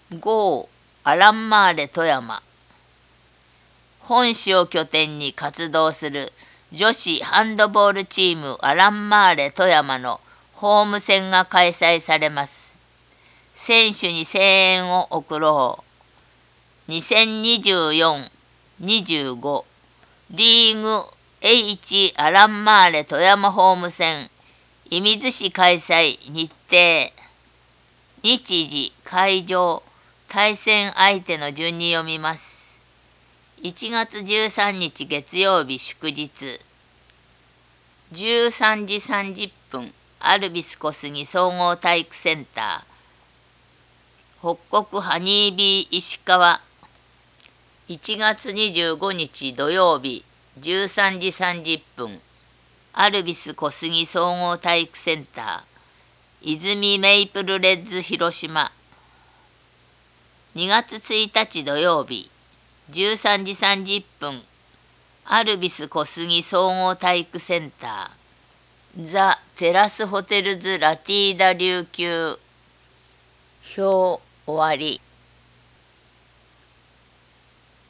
GO アランマーレ富山。本市を拠点に活動する女子ハンドボールチームアランマーレ富山のホーム戦が開催されます。選手に声援を送ろう。2024-25リーグ H アランマーレ富山ホーム戦射水市開催日程日時会場対戦相手の順に読みます。1月13日月曜日祝日13時30分アルビス小杉総合体育センター北国ハニービー石川。1月25日土曜日13時30分アルビス小杉総合体育センター泉メイプルレッズ広島。2月1日土曜日13時30分アルビス小杉総合体育センターザ・テラスホテルズラティーダ琉球。表終わり。